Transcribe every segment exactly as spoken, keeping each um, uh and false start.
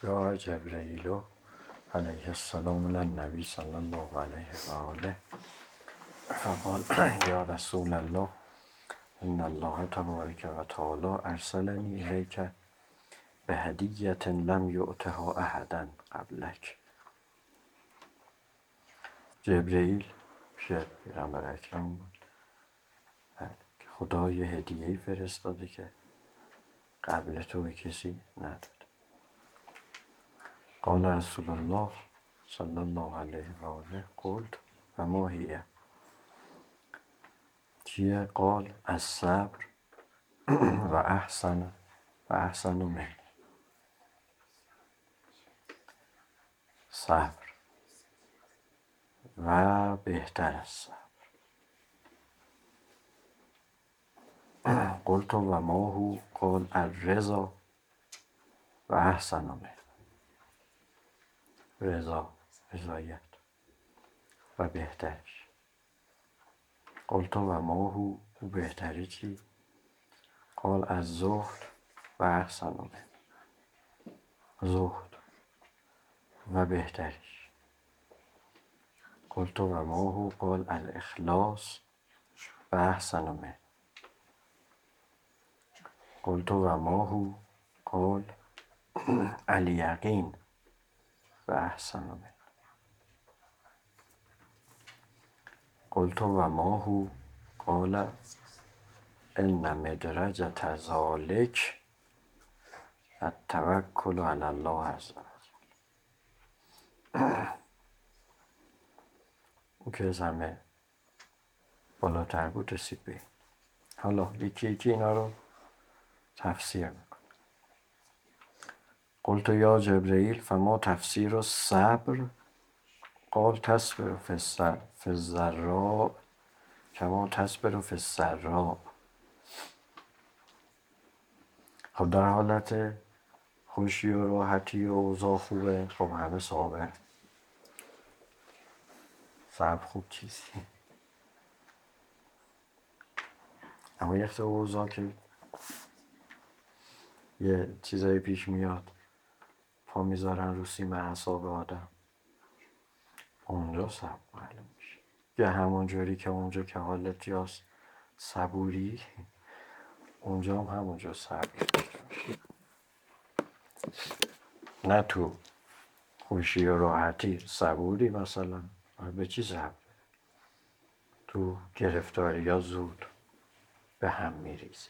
جاء جبرئیل علیه السلام الی النبی صلی الله علیه و آله فقال یا رسول الله ان الله تبارک و تعالی ارسلنی الیک بهدیة لم یؤتها احدا قبلک. جبرئیل پیش پیغمبر اکرم بود. خدا یه هدیه‌ای فرستاده که قبل تو به کسی نداد. قال رسول الله صلی الله علیه و آله قلت و ما هی چیه؟ قال الصبر و احسن و احسن من صبر و بهتر از صبر. قلت و ما هو؟ قال الرضا و احسن من رضا رضایت و بهترش. قلت و ما هو؟ او بهتری چی؟ قال از زهد و احسن من زهد و بهترش. قلت و ما هو؟ قال الاخلاص و احسن من. قلت و ما هو؟ قال الیقین و احسن من. قلت و ما هو؟ قال ان مدرجة ذلک التوکل علی الله عز وجل. او که از همه بالاتر بود رسید به. حالا یکی یکی اینا رو تفسیر میکنه. قلت یا جبرئیل فما تفسیر الصبر؟ قال تصبر فی السر فی الضراء کما تصبر فی السراء. خب در حالت خوشی و راحتی و اوضاع خوبه، خب همه صابر. صبر خوب چیزی. اما یک اوضاع که یه چیزایی پیش میاد پا میذارن رو سیم اعصاب آدم، اونجا صبر معلوم میشه. یا همون جوری که اونجا که حالت یاست صبوری، اونجا هم همونجا صبر میشه. نه تو خوشی و راحتی صبوری مثلا به چی صبر؟ تو گرفتاری یا زود به هم میریزی.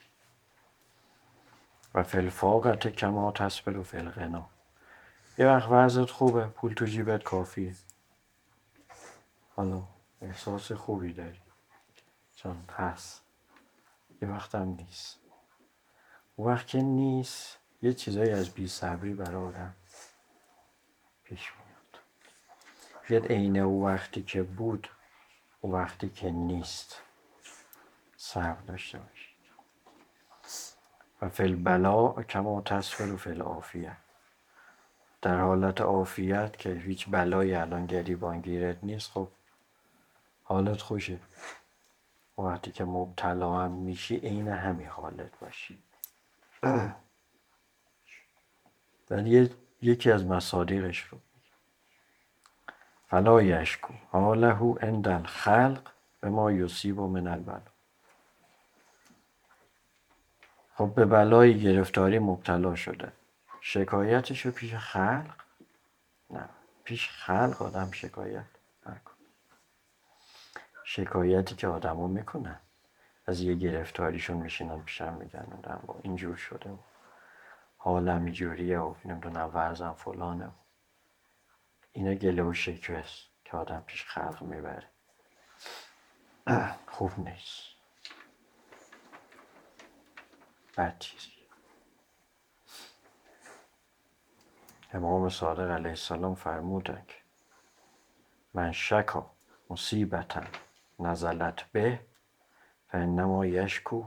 و فی الفاقة کما تصبر فی الغنا. یه وقت وضعت خوبه، پول تو جیبت کافیه، حالا احساس خوبی داری چون هست. یه وقت هم نیست. اون وقت که نیست یه چیزایی از بی صبری برای آدم پیش میاد. یه عین اون وقتی که بود اون وقتی که نیست صبر داشته باشی. و فی البلاء کما تصبر فی العافیه. در حالت عافیت که هیچ بلایی الان گریبانگیرت نیست، خب حالت خوشه. وقتی که مبتلا هم میشی عین همین حالت باشی. ولی یکی از مصادیقش رو فلا یشکو حاله عند الخلق به ما یصیب من البلا. خب به بلای گرفتاری مبتلا شده، شکایتشو پیش خلق؟ نه، پیش خلق آدم شکایت نکن. شکایتی که آدم ها میکنن از یه گرفتاریشون میشینن پیشم میگن با اینجور شده و حالم اینجوریه و نمیدونم ورزم فلانه و اینا گله و شکوه است که آدم پیش خلق میبره. خوب نیست، بد چیزی. امام صادق علیه السلام فرمودن که من شکا مصیبتا نزلت به فانما یشکو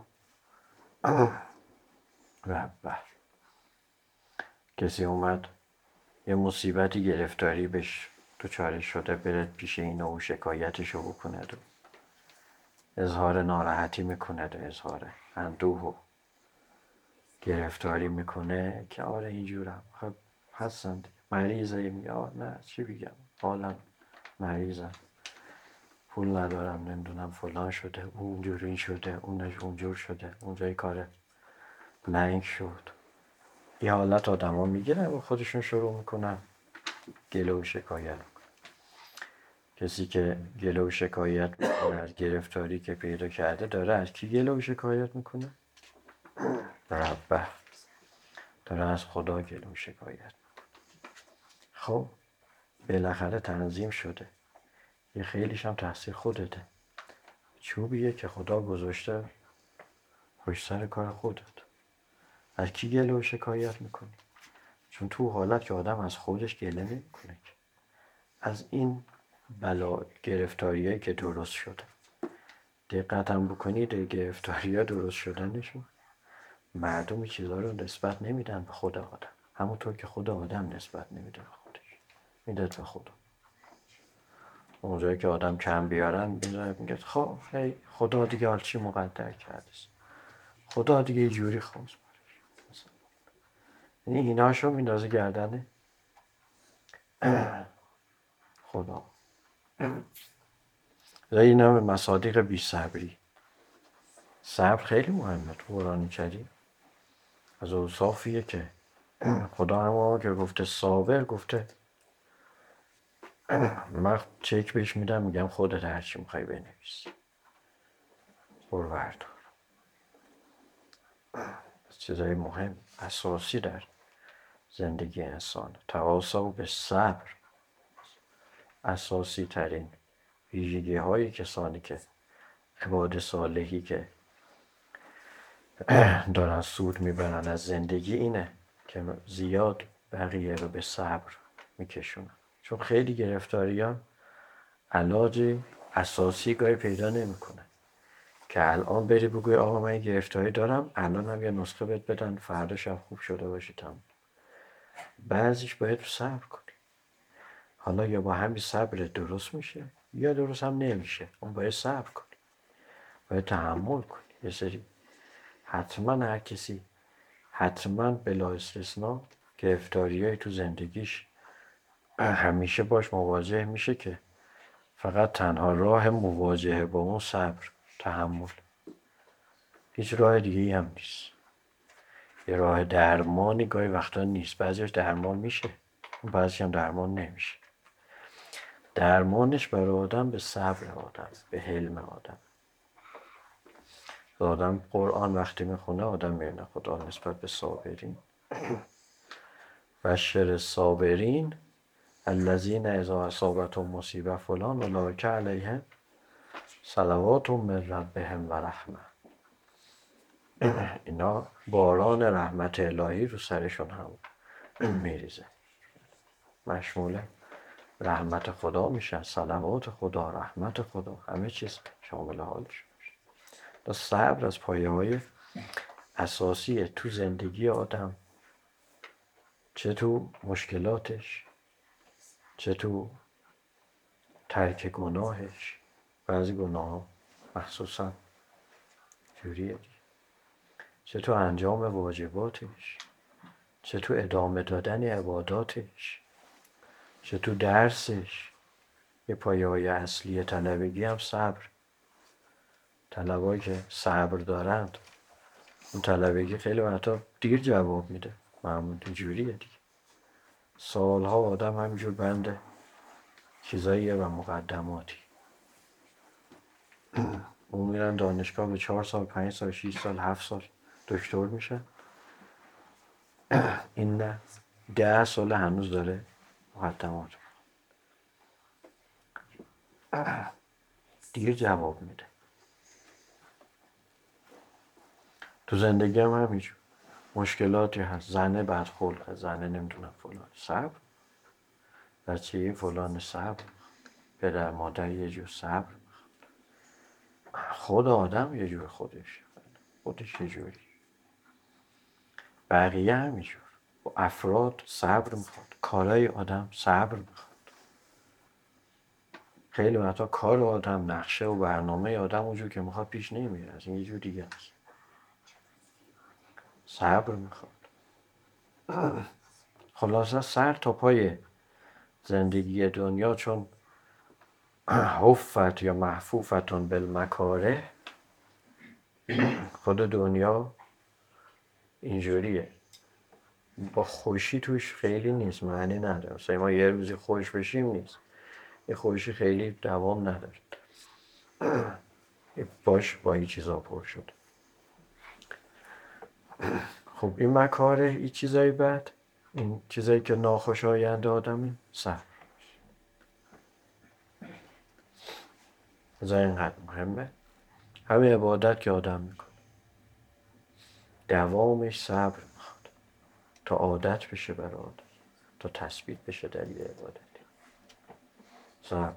ربه. کسی اومد یه مصیبتی گرفتاری بهش دچار شده، برد پیش اینا و شکایتشو بکنه و اظهار ناراحتی میکنه و اظهار اندوه و گرفتاری میکنه که آره اینجورم. خب هستن دیگه. مریضه میگه آه نه چی بگم، حالم مریضم، پول ندارم، نمیدونم فلان شده، اونجوری شده، اونش اونجور شده، اونجای کار لنگ شد. یه حالت آدم ها میگیرن و خودشون شروع میکنن گله و شکایت. کسی که گله و شکایت میکنه از گرفتاری که پیدا کرده داره از کی گله و شکایت میکنه؟ ربه. داره از خدا گله و شکایت میکنه. خب بالاخره تنظیم شده، یه خیلیش هم تحصیل خودته، چوبیه که خدا گذاشته پشت سر کار خودت. از کی گله و شکایت میکنی؟ چون تو حالت که آدم از خودش گله نمیکنه، از این بلا گرفتاریایی که درست شده. دقت هم بکنید گرفتاری ها درست شدنشون مردم چیزها رو نسبت نمیدن به خود آدم، همونطور که خود آدم نسبت نمیده به خودش، میده به خدا. اونجایی که آدم کم بیارن میگه خب هی خدا دیگه حال چی مقدر کرده، خدا دیگه یه جوری خواست. یعنی ایناشو میندازه گردنه خدا. این هم مصادیق بی صبری. صبر خیلی مهمه تو قرآن کریم. از اوصافیه که خدا هم که گفته صابر، گفته من چک بهش میدم میگم خودت هرچی میخوای بنویس برو بردار. چیزای مهم اساسی در زندگی انسان. تواصل به صبر اساسی ترین ویژگی های کسانی که عباد صالحی که دارن سود میبرن از زندگی اینه که زیاد بقیه رو به صبر میکشونن. چون خیلی گرفتاری ها علاج اساسی گاهی پیدا نمیکنه که الان بری بگوی آقا من گرفتاری دارم، الان هم یه نسخه بهت بدن فردا شب خوب شده باشی تمام. بعضیش باید صبر کنی. حالا یا با همین صبر درست میشه یا درست هم نمیشه، اون باید صبر کنی، باید تحمل کنی. یه سری حتما هر کسی حتما بلا استثناء گرفتاریایی تو زندگیش همیشه باش مواجه میشه که فقط تنها راه مواجهه با اون صبر، تحمل، هیچ راه دیگه هم نیست. یه راه درمانی گاهی وقتا نیست، بعضیش درمان میشه، بعضی هم درمان نمیشه. درمانش برای آدم به صبر آدم، به حلم آدم. آدم قرآن وقتی میخونه آدم میبینه خدا نسبت به صابرین بشر صابرین الذین اذا اصابتهم مصیبه فلان اولئک علیهم صلوات من ربهم و رحمه. اینا باران رحمت الهی رو سرشون هم میریزه، مشمول رحمت خدا میشن، صلوات خدا، رحمت خدا، همه چیز شامل حالش میشه. تا صبر از پایه های اساسی تو زندگی آدم، چه تو مشکلاتش، چه تو ترک گناهش. بعضی گناه ها مخصوصا جوریه دی. چه تو انجام واجباتش، چه تو ادامه دادن عباداتش، چه تو درسش. یه پایه های اصلی طلبگی هم صبر. طلبایی که صبر دارند اون طلبگی خیلی وقتا دیر جواب میده، معمول جوریه دیگه. سالها آدم همینجور بنده چیزاییه و مقدماتی. اون میرن دانشگاه به چهار سال، پنج سال، شیش سال، هفت سال دکتر میشه. این نه ده سال هنوز داره مقدمات، دیر جواب میده. تو زندگی هم همینجور مشکلاتی هست. زنه بدخلقه، زنه نمیدونم فلان، صبر. بچه یه فلان صبر، پدر مادر یه جور صبر، خود آدم یه جور خودش خودش یه جوری، بقیه همینجور. و افراد صبر میخواد، کارهای آدم صبر میخواد. خیلی وقتا کار آدم، نقشه و برنامه آدم اونجور که میخواد پیش نمیره، از این یه جور دیگه است. صبر میخواد. خلاصه سر تا پای زندگی دنیا چون حفت یا محفوفتون بالمکاره، خود دنیا اینجوریه، با خوشی توش خیلی نیست، معنی نداره. مثلا ما یه روزی خوش بشیم نیست، یه خوشی خیلی دوام نداره، باش با این چیزا پر شد. خب این مکاره، این چیزای بد، این چیزایی که ناخوشایند آدمی، صبر. بذار اینقدر مهمه. همه عبادت که آدم میکنه دوامش صبر میخواد تا عادت بشه برای آدم، تا تثبیت بشه در یه عبادتی. صبر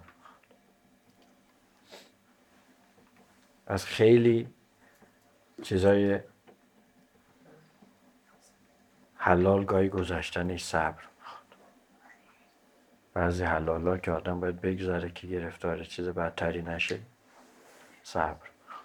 از خیلی چیزای حلال گاهی گذشتنش صبر میخواد. بعضی حلالا که آدم باید بگذاره که گرفتار چیز بدتری نشه، صبر.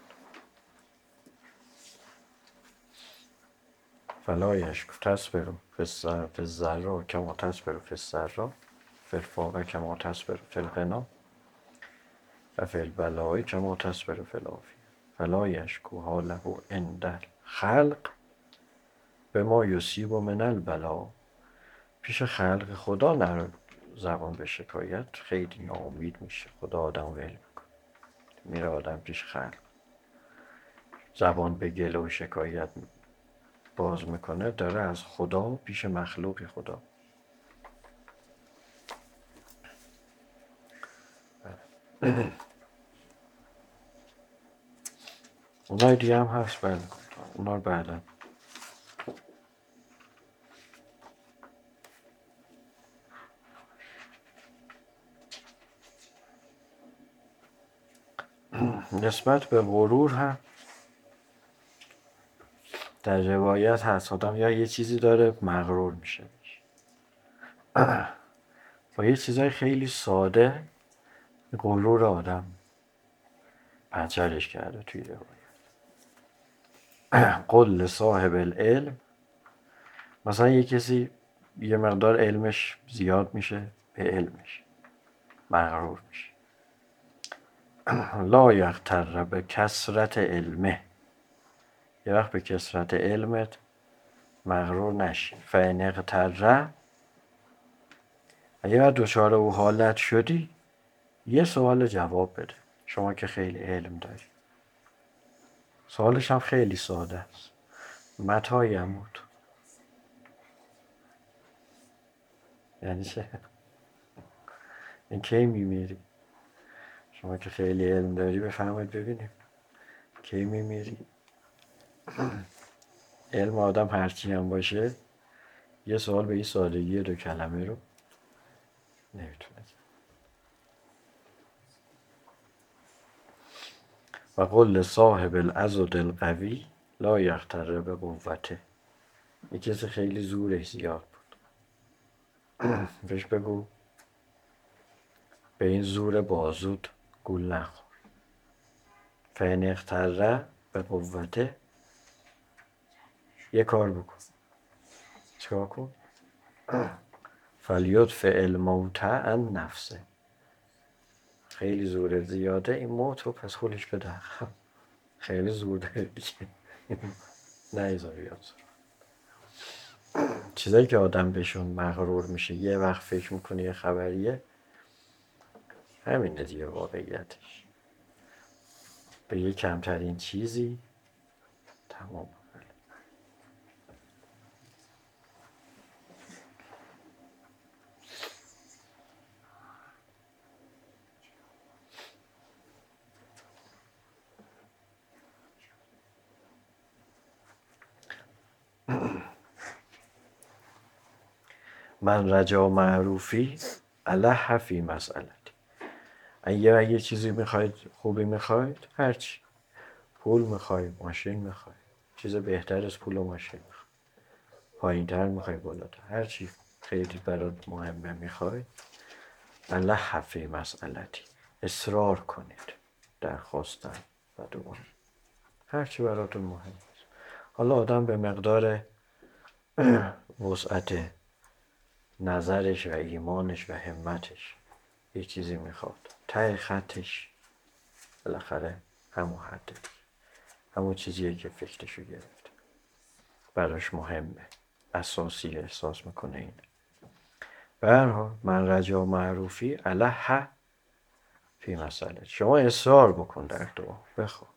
فلا یشک تصبر فی الضراء کما تصبر فی السراء فی الفقر کما تصبر فی الغنی و فی البلاء کما تصبر فی العافیة فلا یشکو حاله عند الخلق بما یصیب من البلاء. پیش خلق خدا نرو زبان به شکایت، خیلی ناامید میشه، خدا آدم ول میکنه. میره آدم پیش خلق زبان به گله و شکایت باز میکنه، داره از خدا پیش مخلوق خدا. اونای دیگه هم هست، بله اونا رو بعدا. نسبت به غرور هم در روایت هست آدم یا یه چیزی داره مغرور میشه با یه چیزای خیلی ساده غرور آدم پنچرش کرده توی روایت. قل صاحب العلم، مثلا یه کسی یه مقدار علمش زیاد میشه، به علمش مغرور میشه. لا یغتر به کثرت علمه، یه وقت به کثرت علمت مغرور نشی. فإن اغتر، اگه دچار او حالت شدی یه سوال جواب بده. شما که خیلی علم داری، سوالش هم خیلی ساده است. متی یموت، یعنی چه؟ این کی میمیری؟ شما که خیلی علم داری بفرمایید ببینیم کی میمیری. علم آدم هرچی هم باشه یه سوال به این سادگی دو کلمه رو نمیتونه. و قل صاحب العضد القوی لا یغتر به قوته، یه کسی خیلی زورش زیاد بود، بهش بگو به این زور بازود گول نخور. فإن اغتر به قوته، یه کار بکن. چیکار کن؟ فلیدفع الموت عن نفسه، خیلی زور زیاده این موت رو پس خودش بده. خیلی زور داره دیگه، نیزار بیاد. چیزایی که آدم بهشون مغرور میشه یه وقت فکر میکنه یه خبریه، همینه دیگه واقعیتش. به یه کمترین چیزی تمام. من رجا معروفی اله فی مسئلتی. اگه یه چیزی میخواید، خوبی میخواید، هرچی، پول میخوای، ماشین میخوای، چیز بهتر از پول و ماشین میخوای، پایین تر میخوای، بالاتر، هرچی خیلی برات مهمه میخوای، اله فی مسئلتی، اصرار کنید در خواستن و دوام هرچی براتون مهمه. حالا آدم به مقدار وسعت نظرش و ایمانش و همتش یه چیزی میخواد، ته خطش بالاخره همون حده، همون چیزیه که فکرشو گرفته، براش مهمه، اساسی احساس میکنه اینه. به هر حال من رجا معروفی اله فی مسئله، شما اصرار بکن در دعا بخوا.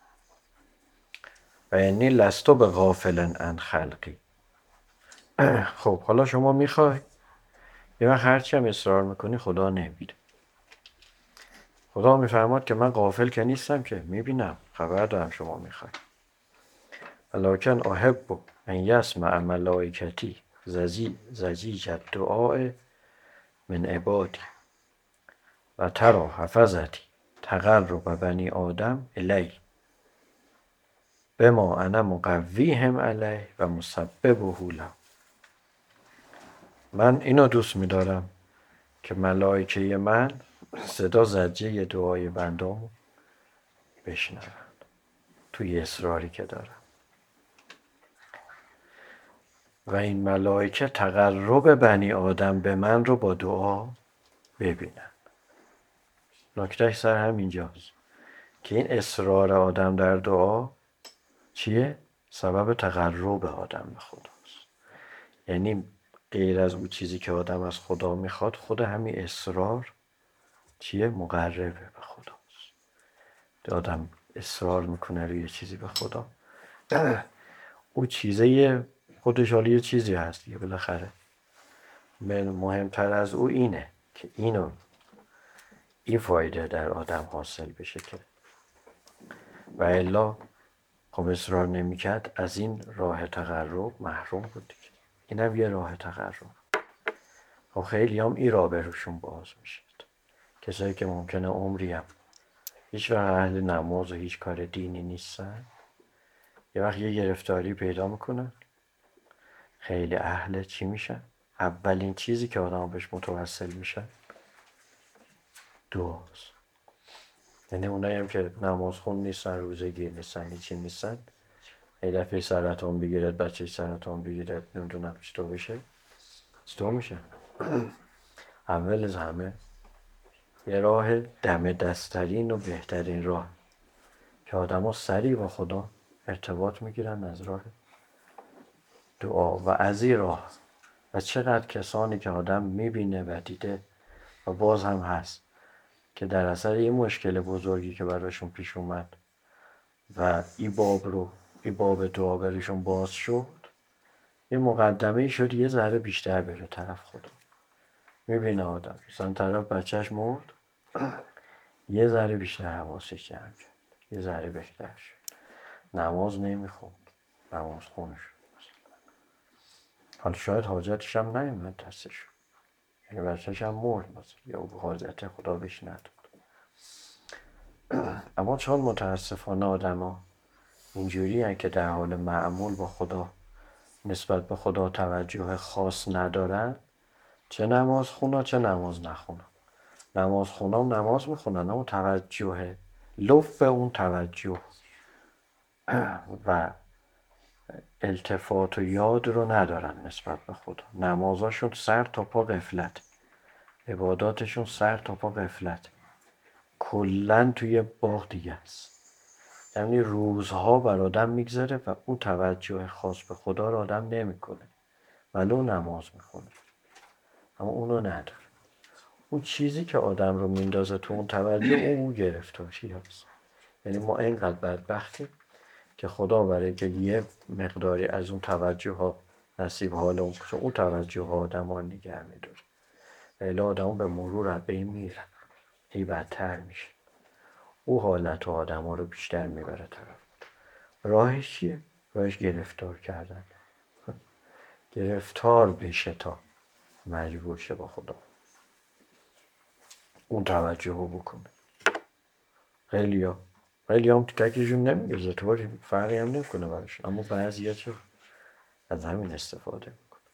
و انی لستو به غافلن عن خلقی. خب حالا شما میخوای، یه وقت هرچی هم اصرار میکنی خدا نمیده. خدا میفرماد که من غافل که نیستم، که میبینم، خبر دارم شما میخوای. ولکن احب ان یسمع ملائکتی زجیج الدعاء من عبادی و ترى حفظتی تقرب بنی آدم الی بما انا مقویهم علیه و مسببه له. من اینو دوست میدارم که ملائکه من صدا زجه دعای بندامو بشنوند توی اصراری که دارم، و این ملائکه تقرب بنی آدم به من رو با دعا ببینن. نکتهش سر همینجاست که این اصرار آدم در دعا چیه؟ سبب تقرب آدم به خداست. یعنی غیر از اون چیزی که آدم از خدا میخواد، خود همین اصرار چیه؟ مقربه به خداست. آدم اصرار میکنه روی چیزی به خدا، او چیزه خودش حالی یه چیزی هست دیگه بالاخره. مهمتر از او اینه که اینو این فایده در آدم حاصل بشه، که و الا خب اصرار نمیکرد از این راه تقرب محروم بود دیگه. اینم یه راه تقرب. خب خیلی هم این راه بروشون باز میشه. کسایی که ممکنه عمری هم هیچ وقت اهل نماز و هیچ کار دینی نیستن، یه وقت یه گرفتاری پیدا میکنن، خیلی اهل چی میشن؟ اولین چیزی که آدم بهش متوسل میشن دعاست. یعنی اونایی هم که نماز خون نیستن، روزه گیر نیستن، هیچی نیستن، یه دفعه سرطان بگیرد، بچه سرطان بگیرد، نمیدونم چطور بشه، چطور میشه؟ اول از همه یه راه دم دستترین و بهترین راه که آدم ها سریع با خدا ارتباط میگیرن از راه دعا. و از این راه و چقدر کسانی که آدم میبینه و دیده و باز هم هست که در اثر این مشکل بزرگی که براشون پیش اومد و این باب رو این باب دعا براشون باز شد، یه مقدمه شد یه ذره بیشتر بره طرف خدا. میبینه آدم مثلا طرف بچهش مرد، یه ذره بیشتر حواسش جمع کرد، یه ذره بهتر شد، نماز نمیخوند، نماز خونه شد. حالا شاید حاجتش هم نیومد دستش، یعنی بچهش هم مرد مثلا، یا او حاجت خدا بهش نداد. اما چون متاسفانه آدم ها اینجوری هن که در حال معمول با خدا نسبت به خدا توجه خاص ندارن، چه نماز خونا چه نماز نخونا. نماز خونا هم نماز میخونن اما توجه لف اون توجه و التفات و یاد رو ندارن نسبت به خدا. نمازاشون سر تا پا غفلت، عباداتشون سر تا پا غفلت، کلن توی باغ دیگه است. یعنی روزها بر آدم میگذره و اون توجه خاص به خدا رو آدم نمیکنه، ولو نماز میخونه اما اونو نداره. اون چیزی که آدم رو میندازه تو اون توجه، اون اون گرفتاری هست. یعنی ما اینقدر بدبختیم که خدا برای که یه مقداری از اون توجه ها نصیب حال اون کشه، اون توجه ها آدم ها نگه میداره. الی آدم ها به مرور از بین میرن، هی بدتر میشه، او حالت آدم ها رو بیشتر میبره طرف. راهش چیه؟ راهش گرفتار کردن، گرفتار بشه تا مجبور شه با خدا اون توجه رو بکنه. خیلی ها خیلی هم تکشون نمیگذه، طوری فرقی هم نکنه برشون، اما بعضی ها چه از همین استفاده میکنه.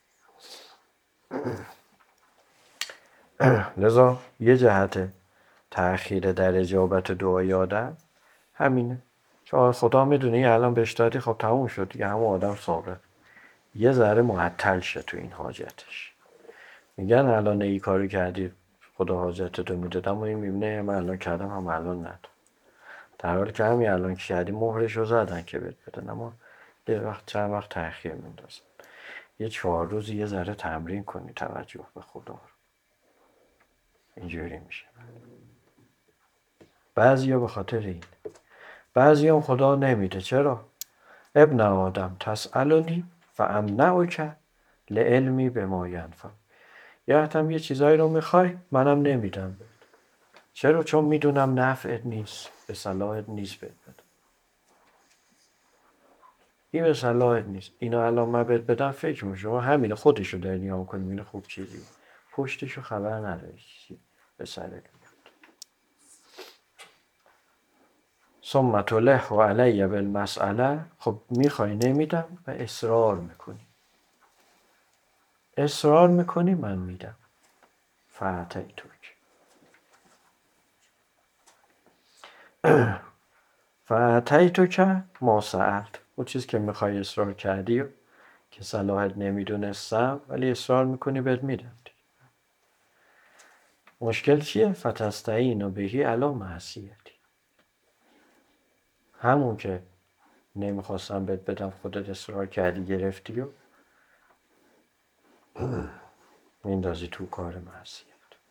لذا یه جهت تأخیر در اجابت دعای آدم همینه، چون خدا میدونه یه الان بهش دادی، خب تموم شد دیگه، همون آدم صابر یه ذره معطل شه تو این حاجتش. میگن الان ای کاری کردی خدا حاجتتو میداد، اما این میبینه من الان کردم هم الان نداد، در حالی که همین الان که کردی مهرش رو زدن که بهت بدن، اما یه وقت چند وقت تأخیر میندازن. یه چهار روز یه ذره تمرین کنی توجه به خدا رو، اینجوری میشه. بعضیا به خاطر این، بعضی هم خدا نمیده. چرا؟ ابن آدم تسألونی فامنعک لعلمی بما ینفع. یه وقت هم یه چیزایی رو میخوای منم نمیدم. چرا؟ چون میدونم نفعت نیست، به صلاحت نیست بهت بدم. این به صلاحت نیست. اینا الان من بهت بدم فکر میشه شما همینه خودشو داری نگاه میکنی میبینی خوب چیزی پشتشو خبر نداری چیزی به سرت میاد. ثم تلح علی بالمسئله. خب میخوای نمیدم و اصرار میکنی، اصرار میکنی من میدم. فأتیتک فأتیتک ما سألت. اون چیز که میخوای اصرار کردی و که صلاحت نمیدونستم ولی اصرار میکنی بهت میدم. مشکل چیه؟ فتستعین بهی علی معصیتی. همون که نمیخواستم بهت بدم خودت اصرار کردی گرفتی و میندازی تو کار معصیت.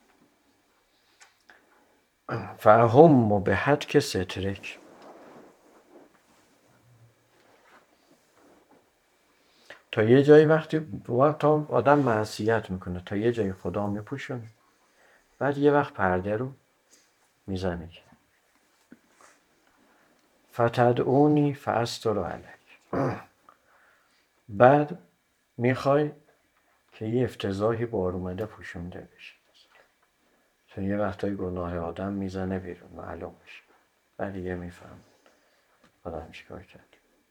فهم به حد که سترک. تا یه جایی وقتی وقت آدم معصیت میکنه تا یه جایی خدا میپوشونه، بعد یه وقت پرده رو میزنه. فتدعونی فاستر علیک. بعد میخوای که یه افتضاحی بار اومده پوشونده بشه. چون یه وقتایی گناه آدم میزنه بیرون معلوم میشه، بعد دیگه میفهم آدم چیکار کرد.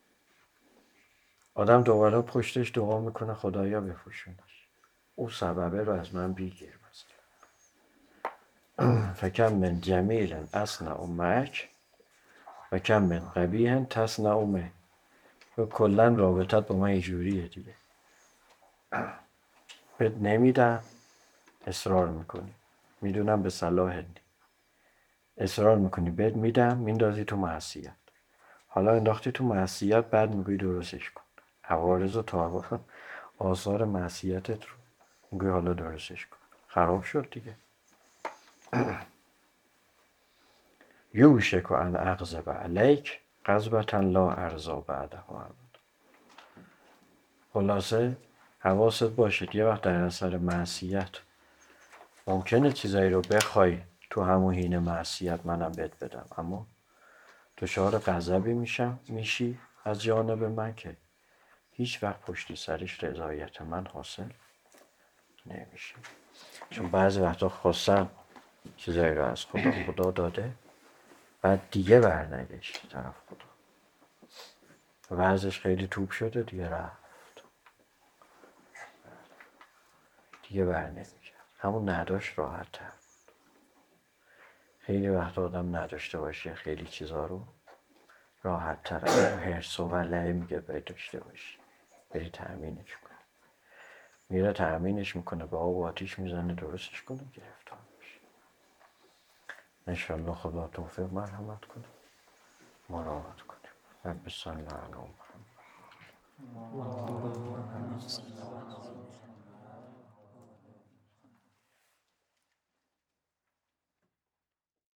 آدم دوباره پشتش دعا میکنه خدایا بپوشونش، او سببه رو از من بیگیر مثلا. فکم من جمیل اصنع معک و کم من قبیح تصنع معه. و کلا رابطت با من اینجوریه دیگه، بهت نمیدم اصرار میکنی، میدونم به صلاحت نی، اصرار میکنی بهت میدم میندازی تو معصیت. حالا انداختی تو معصیت بعد میگوی درستش کن، عوارض و تا آثار معصیتت رو میگوی حالا درستش کن، خراب شد دیگه. یوشک ان اغضب علیک غضبة لا ارضی بعدها ابدا. خلاصه حواست باشید یه وقت در اثر معصیت ممکنه چیزایی رو بخوای تو همون حین معصیت منم بهت بدم، اما دچار غضبی میشم میشی از جانب من که هیچ وقت پشتی سرش رضایت من حاصل نمیشه. چون بعضی وقتا خواستم چیزایی رو از خدا خدا داده بعد دیگه برنگشت طرف خدا، وضعش خیلی توپ شده دیگه رفت دیگه بر نمیگرد. همون نداشت راحت تر. خیلی وقت آدم نداشته باشه خیلی چیزا رو راحت تر هرس و ولعه میگه باید داشته باشی، بری تأمینش کنی. میره تأمینش میکنه به آب و آتیش میزنه درستش کنه گرفتار میشه. انشالله خدا توفیق مرحمت کنه مراعات کنه. رب صل علی محمد.